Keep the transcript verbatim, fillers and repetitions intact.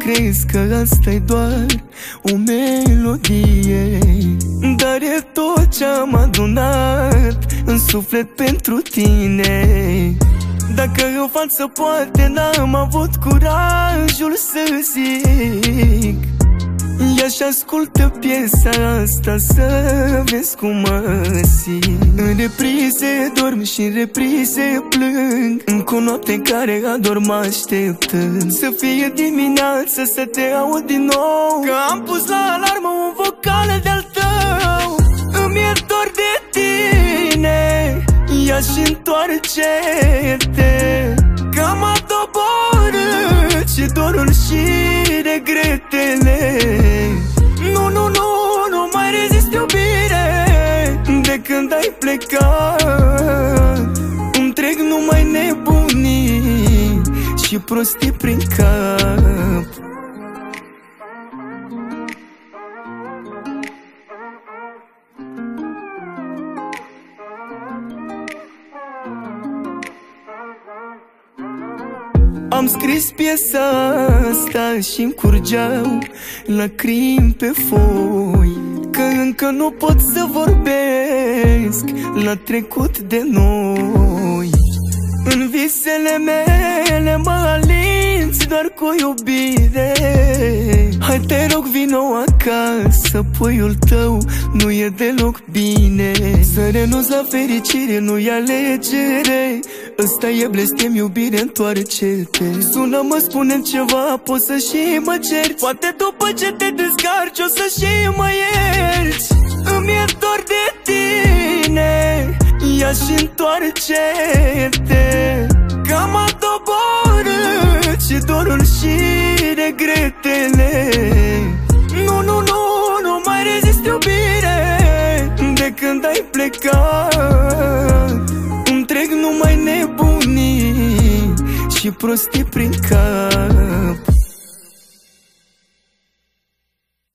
crezi că asta-i doar o melodie, dar e tot ce-am adunat în suflet pentru tine. Dacă în față poate n-am avut curajul să zic, ia și ascultă piesa asta să vezi cum mă simt. În reprize dorm și în reprize plâng, încă o noapte în care adorm așteptând să fie dimineață să te aud din nou, că am pus la alarmă un vocal de-al tău. Îmi e dor de tine, ia și întoarce-te, că m-a doborât și dorul și regretele. Nu, nu, nu, nu mai rezist, iubire, de când ai plecat. Îmi trec numai nebunii și prostii prin cap. Am scris piesa asta și-mi curgeau lacrimi pe foi, că încă nu pot să vorbesc la trecut de noi. În visele mele mă alinți doar cu iubire. Hai te rog vino acasă, puiul tău nu e deloc bine. Să renunț la fericire nu-i alegere, ăsta e blestem, iubire, întoarce-te. Sună-mă, spune-mi ceva, poți să și mă ceri, poate după ce te descarci o să și mă ierți. Îmi e dor de tine, ia și întoarce-te, că m-a doborât și dorul și regretele. Nu, nu, nu, nu mai rezist, iubire, de când ai plecat. Îmi trec numai nebunii și prostii prin cap.